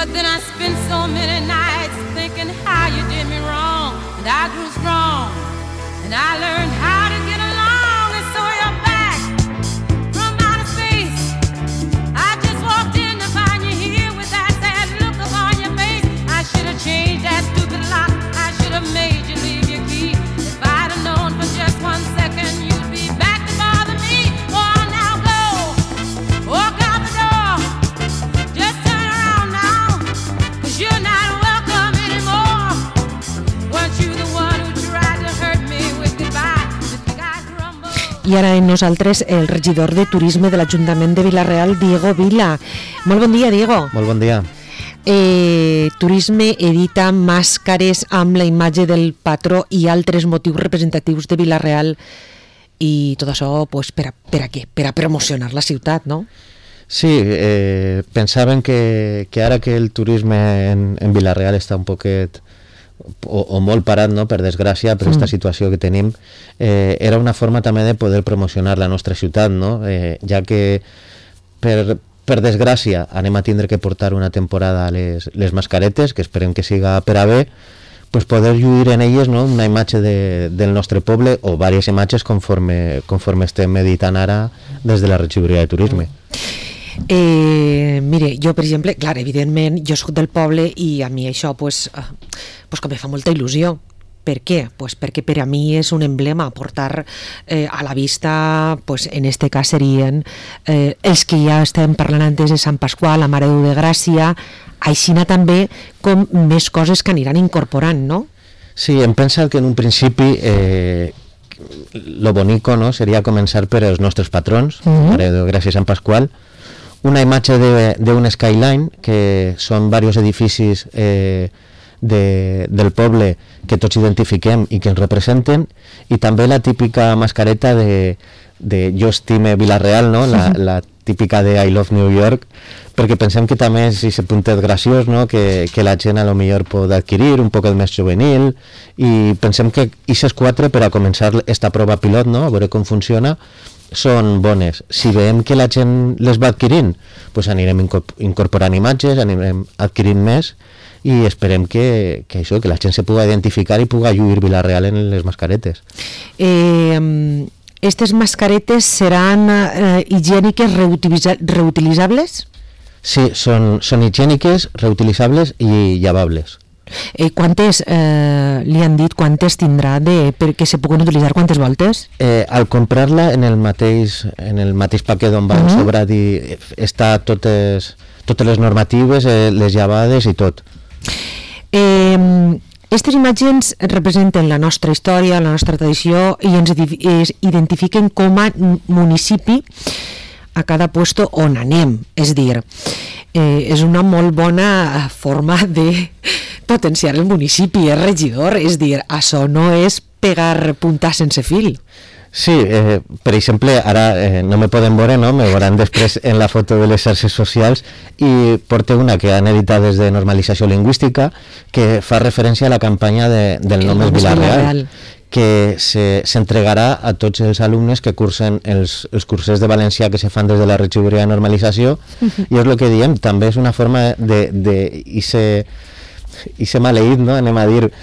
But then I spent so many nights thinking how you did me wrong, and I grew strong, and I learned how to get along, and so you're back from outer space. I just walked in to find you here with that sad look upon your face. I should have changed that stupid lock, I should have made you leave your key. If I'd have known for just 1 second you'd be back to bother me. Oh, now go, walk out the door, just turn around now, 'cause you're not welcome anymore. Weren't you the one who tried to hurt me with goodbye? You think I'd crumble? I ara amb nosaltres el regidor de Turisme de l'Ajuntament de Vila-real, Diego Vila. Molt bon dia, Diego. Molt bon dia. Turisme edita màscares amb la imatge del patró i altres motius representatius de Vila-real, i tot això pues, per a què? Per a promocionar la ciutat, no? Sí, pensaven que ara que el turisme en Vila-real està un poquet o molt parat, no? Per desgràcia, per aquesta situació que tenim, era una forma també de poder promocionar la nostra ciutat, no? Ja que per desgràcia anem a tindre que portar una temporada les mascaretes, que esperem que siga per a bé, pues poder lluir en elles, no? Una imatge del nostre poble o diverses imatges conforme estem editant ara des de la regidoria de turisme. Mire, jo per exemple, clar, evidentment jo soc del poble i a mi això pues que me fa molta il·lusió. Per què? Pues perquè per a mi és un emblema portar a la vista, pues en este cas serien els que ja estem parlant antes de Sant Pasqual, la Mare de Déu de Gràcia, aixina també com més coses que aniran incorporant, no? Sí, hem pensat que en un principi lo bonico, no? Seria començar per els nostres patrons, Mare de Déu de Gràcia i Sant Pasqual, una imatge d'un skyline, que són diversos edificis del poble que tots identifiquem i que ens representen, i també la típica mascareta de Jo estime Vila-real, no? La típica de I love New York, perquè pensem que també és aquest puntet graciós, no? que la gent a lo millor pot adquirir, un poc més juvenil, i pensem que aquestes 4 per a començar esta prova pilot, no? A veure com funciona, són bones. Si veiem que la gent les va adquirint, pues anirem incorporant imatges, anirem adquirint més, i esperem que això, que la gent se pugui identificar i pugui lluir Vila-real en les mascaretes. Aquestes mascaretes seran higièniques, reutilitzables? Sí, són higièniques, reutilitzables i llevables. Quantes, li han dit, quantes tindrà perquè se puguen utilitzar, quantes voltes? Al comprar-la en el mateix paquet on van sobre dir, està totes les normatives, les llevades i tot. Aquestes imatges representen la nostra història, la nostra tradició, i ens identifiquen com a municipi a cada puesto on anem. És dir, és una molt bona forma de potenciar el municipi, regidor, és dir, això no és pegar punta sense fil. Sí, per exemple, ara no me poden veure, no? Me veuran després en la foto de les xarxes socials, i porto una que han editat des de Normalització Lingüística, que fa referència a la campanya del nom és Vila-real, que s'entregarà a tots els alumnes que cursen els cursos de valencià que se fan des de la regidoria de normalització, i és el que diem, també és una forma de ese maleït, no? Anem a dir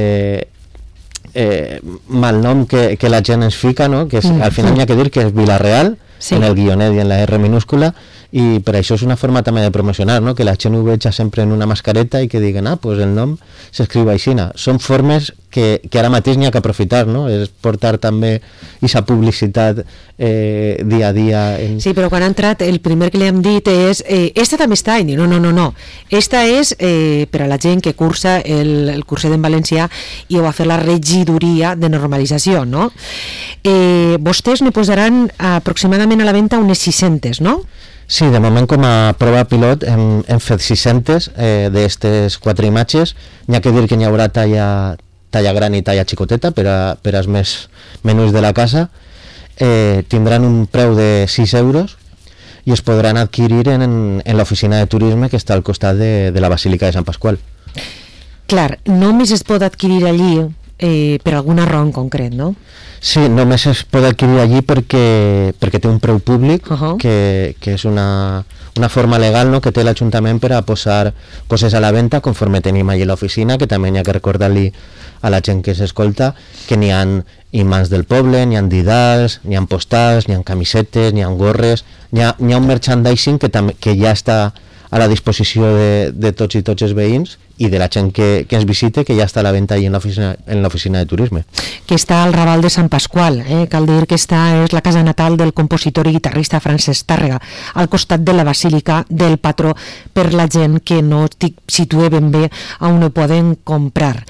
malnom que la gent ens fica, no? Que al final n'hi ha que dir que és Vila-real, en el guionet i en la R minúscula, i per això és una forma també de promocionar, no? Que la gent ho veja sempre en una mascareta i que diguen, pues el nom s'escriu així. Són formes que ara mateix n'hi ha que aprofitar, no? És portar també aquesta publicitat dia a dia. Sí, però quan ha entrat, el primer que li hem dit és esta també està, i diu, no, esta és per a la gent que cursa el curset en valencià i ho va fer la regidoria de normalització, no? Vostès ne posaran aproximadament a la venda unes 600, no? Sí, de moment com a prova pilot hem fet 600 d'aquestes 4 imatges. N'hi ha que dir que n'hi haurà talla gran i talla xicoteta per als més menús de la casa. Tindran un preu de 6 euros i es podran adquirir en l'oficina de turisme que està al costat de la Basílica de Sant Pasqual. Clar, només es pot adquirir allí per alguna raó en concret, no? Sí, només es pot adquirir allí perquè té un preu públic, que és una forma legal, no?, que té l'Ajuntament per a posar coses a la venda conforme tenim allí a l'oficina, que també hi ha que recordar-li a la gent que s'escolta que n'hi ha imants del poble, n'hi ha didals, n'hi ha postals, n'hi ha camisetes, n'hi ha gorres, n'hi ha un merchandising que ja està a la disposició de tots i tots els veïns i de la gent que ens visite, que ja està a la venda allà en l'oficina de turisme. Que està al Raval de Sant Pasqual, cal dir que esta és la casa natal del compositor i guitarrista Francesc Tàrrega, al costat de la Basílica del Patró, per la gent que no situa ben bé on ho poden comprar.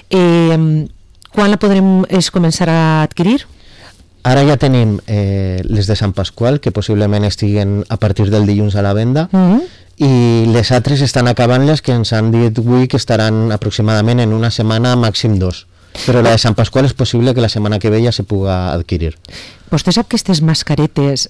Quan la podrem començar a adquirir? Ara ja tenim les de Sant Pasqual, que possiblement estiguen a partir del dilluns a la venda, i les altres estan acabant-les, que ens han dit avui que estaran aproximadament en una setmana, màxim 2. Però la de Sant Pasqual és possible que la setmana que ve ja se puga adquirir. Vostè sap que aquestes mascaretes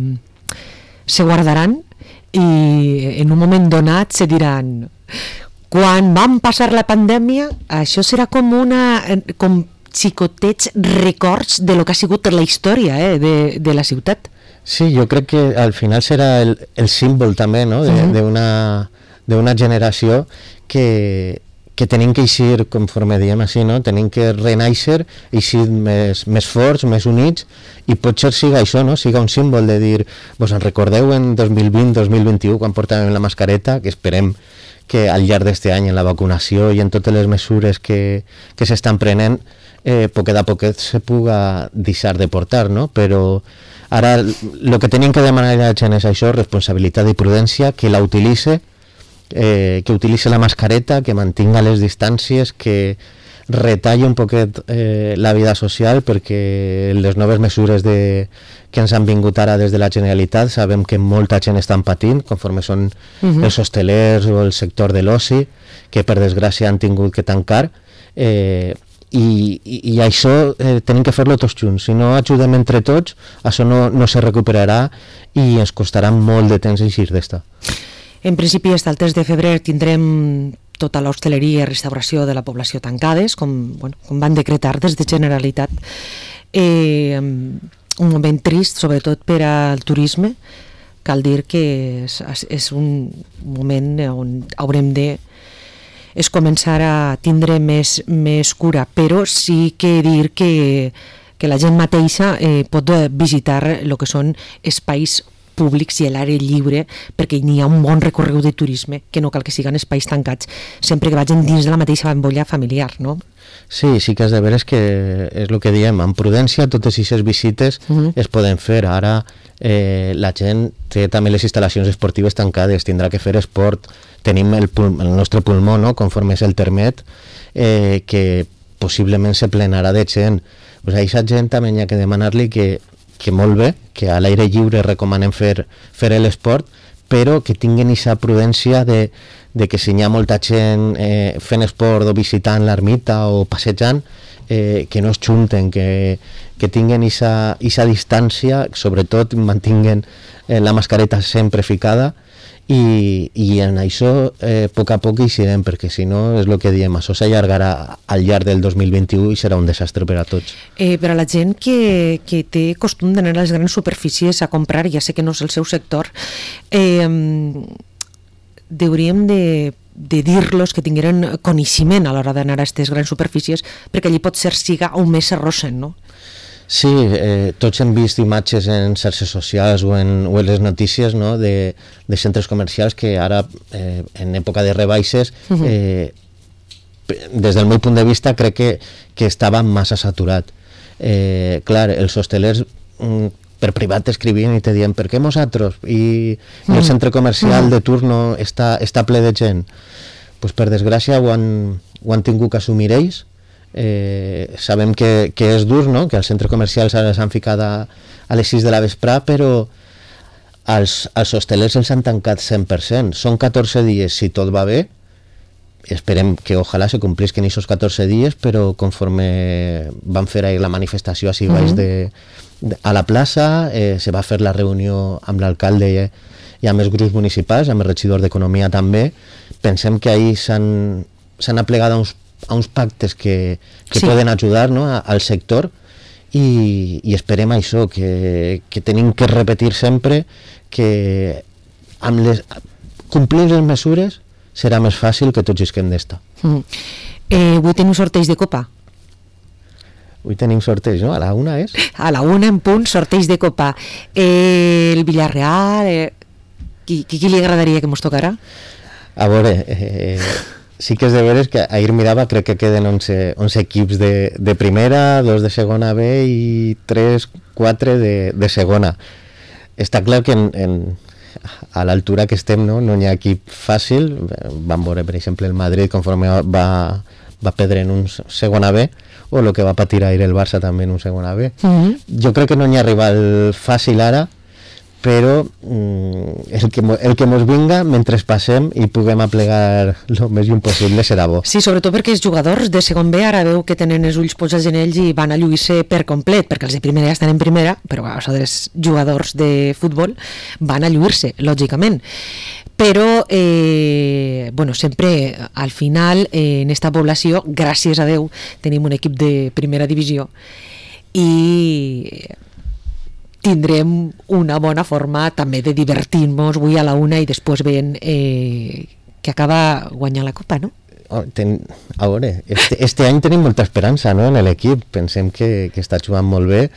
se guardaran i en un moment donat se diran: quan vam passar la pandèmia, això serà com xicotets records de lo que ha sigut la història de la ciutat. Sí, jo crec que al final serà el símbol també, no?, d'una generació que tenim que eixir, conforme diem així, no?, tenim que renaixer, eixir més forts, més units, i potser siga això, no?, siga un símbol de dir, vos en recordeu en 2020-2021 quan portàvem la mascareta, que esperem que al llarg d'este any en la vacunació i en totes les mesures que s'estan prenent, poquet a poquet se puga deixar de portar, no?, però ara el que tenim que demanar a la gent és això, responsabilitat i prudència, que la utilitze, que utilitzi la mascareta, que mantinga les distàncies, que retalle un poquet la vida social, perquè les noves mesures que ens han vingut ara des de la Generalitat sabem que molta gent estan patint, conforme són els hostelers o el sector de l'oci, que per desgràcia han tingut que tancar, i això tenim que fer-lo tots junts. Si no ajudem entre tots, això no se recuperarà i ens costarà molt de temps eixir d'esta. En principi, fins al 3 de febrer tindrem tota l'hostaleria i restauració de la població tancades, com van decretar des de Generalitat. Un moment trist, sobretot per al turisme. Cal dir que és un moment on haurem de començar a tindre més cura, però sí que dir que la gent mateixa pot visitar el que són espais públics i l'àrea lliure, perquè hi ha un bon recorregut de turisme, que no cal que siguin espais tancats, sempre que vagin dins de la mateixa bombolla familiar, no? Sí que has de veure que és el que diem, amb prudència totes aquestes visites es poden fer. Ara la gent té també les instal·lacions esportives tancades, tindrà que fer esport, tenim el nostre pulmó, no?, conforme és el termet, que possiblement se plenarà de gent. Pues a aquesta gent també hi ha que demanar-li que molt bé, que a l'aire lliure recomanem fer l'esport, però que tinguin aquesta prudència de que si hi ha molta gent fent esport o visitant l'ermita o passejant, que no es junten, que tinguin aquesta distància, sobretot mantinguen la mascareta sempre ficada, i en això a poc a poc hi serem, perquè si no és el que diem, això s'allargarà al llarg del 2021 i serà un desastre per a tots. Per a la gent que té costum d'anar a les grans superfícies a comprar, ja sé que no és el seu sector, hauríem de dir-los que tingueren coneixement a l'hora d'anar a aquestes grans superfícies, perquè allí pot ser siga on més s'arrossen, no? Sí, tots hem vist imatges en xarxes socials o en les notícies, no?, de centres comercials que ara, en època de rebaixes, des del meu punt de vista, crec que estava massa saturat. Clar, els hostelers per privat t'escrivien i te diuen per què nosaltres? I el centre comercial de turno està ple de gent. Pues per desgràcia ho han tingut que assumir ells. Sabem que és dur, no?, que els centres comercials ara s'han ficat a les 6 de la vesprà, però als hostelers els han tancat 100%. Són 14 dies si tot va bé, esperem que ojalà se complisquen aquests 14 dies, però conforme van fer ahir la manifestació així baix a la plaça, se va fer la reunió amb l'alcalde i amb els grups municipals, amb el regidor d'Economia també, pensem que ahir s'han aplegat uns uns pactes que Sí. poden ajudar, no, al sector, i esperem això, que tenim que repetir sempre que amb complir les mesures serà més fàcil que tots isquem d'estar. Avui tenim sorteig de Copa. Avui tenim sorteig, no? A la 1 és? A la 1 en punt, sorteig de Copa. El Villarreal... Qui li agradaria que mos tocara? A veure, sí que és de veres que ahir mirava, crec que queden 11 equips de primera, 2 de segona B i 3-4 de segona. Està clar que a l'altura que estem no hi ha equip fàcil. Vam veure, per exemple, el Madrid conforme va perdre en un segona B, o el que va patir ahir el Barça també en un segona B. Jo crec que no hi ha rival fàcil ara, però el que mos vinga mentre passem i puguem aplegar el més lluny possible serà bo. Sí, sobretot perquè els jugadors de segon B ara veu que tenen els ulls posats en ells i van a lluir-se per complet, perquè els de primera ja estan en primera, però els jugadors de futbol van a lluir-se, lògicament. Però bueno, sempre al final en esta població, gràcies a Déu, tenim un equip de primera divisió i tindrem una bona forma també de divertir-nos avui a la 1 i després veient que acaba guanyant la Copa, no? A veure, este any tenim molta esperança, no, en l'equip. Pensem que està jugant molt bé,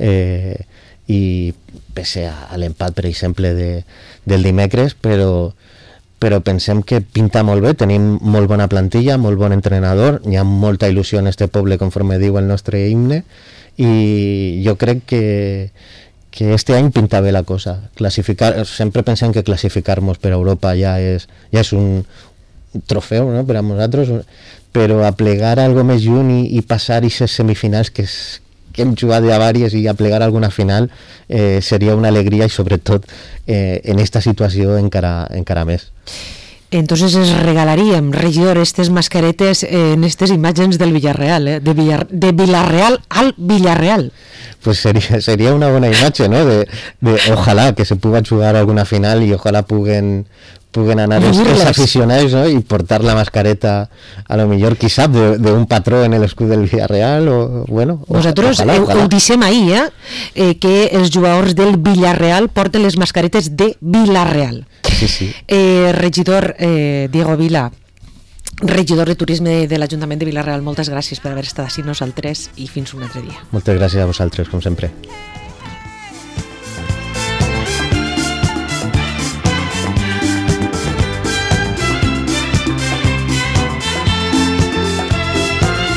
i pese a l'empat, per exemple, del dimecres, però pensem que pinta molt bé, tenim molt bona plantilla, molt bon entrenador, hi ha molta il·lusió en este poble, conforme diu el nostre himne, i jo crec que este any pinta bé la cosa. Sempre pensem que classificar-nos per Europa ja és un trofeu, no?, per a nosaltres, però aplegar algo més lluny i passar aquestes semifinals que hem jugat a vàries i aplegar alguna final seria una alegria, i sobretot en esta situació encara més. Entonces es regalaríem, regidor, estas mascaretes en estas imatges del Villarreal, de Villarreal al Villarreal. Pues sería una buena imatge, ¿no? De ojalá que se pueda jugar alguna final y ojalá puguen anar els aficionats, no? I portar la mascareta, a lo millor, qui sap, d'un patró en l'escut del Villarreal, o bueno... Vosaltres ho deixem ahir, que els jugadors del Villarreal porten les mascaretes de Villarreal. Sí. Regidor Diego Vila, regidor de Turisme de l'Ajuntament de Villarreal, moltes gràcies per haver estat així nosaltres i fins un altre dia. Moltes gràcies a vosaltres, com sempre.